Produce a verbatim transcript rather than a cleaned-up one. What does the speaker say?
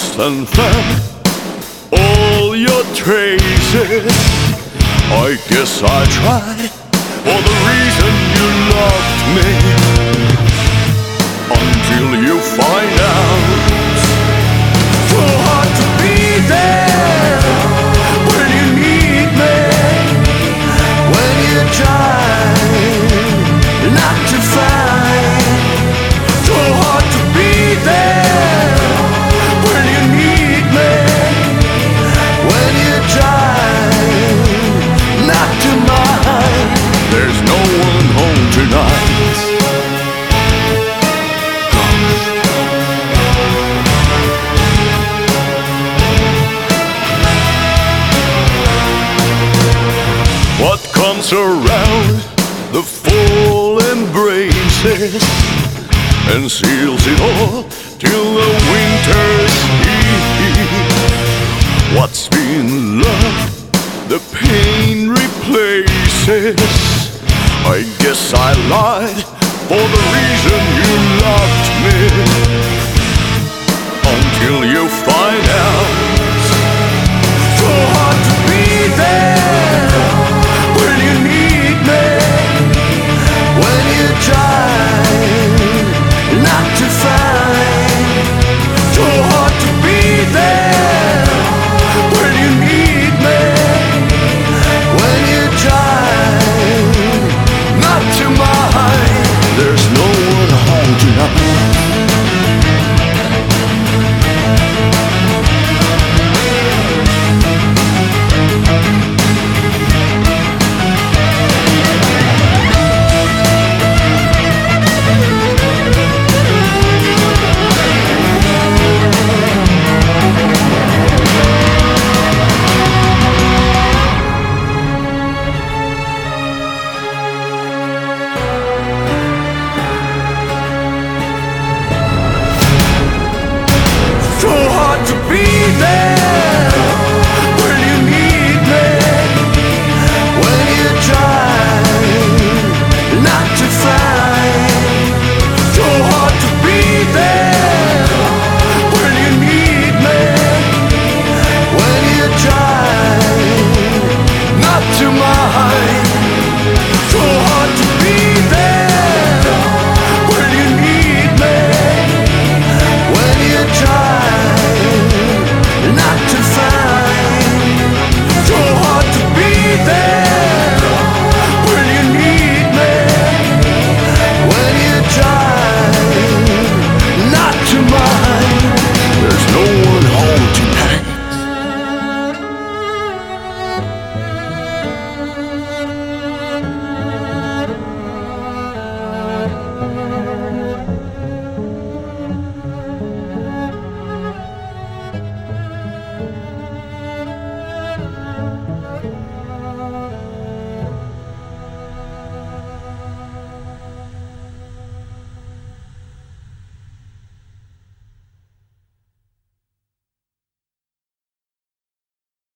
lost and found all your traces. I guess I tried for the reason you loved me, until you find out. So hard to be there when you need me, when you try not to find. So hard to be there when you need me, when you try not to mind. There's no one home tonight. What comes around, the full embraces, and seals it all till the winter's eve. What's been loved, the pain replaces. I guess I lied for the reason you loved me, until you find out. So hard to be there when you need me, when you try not to find. So hard to be there when you need me, when you try not to mind. There's no one home tonight. So hard to be there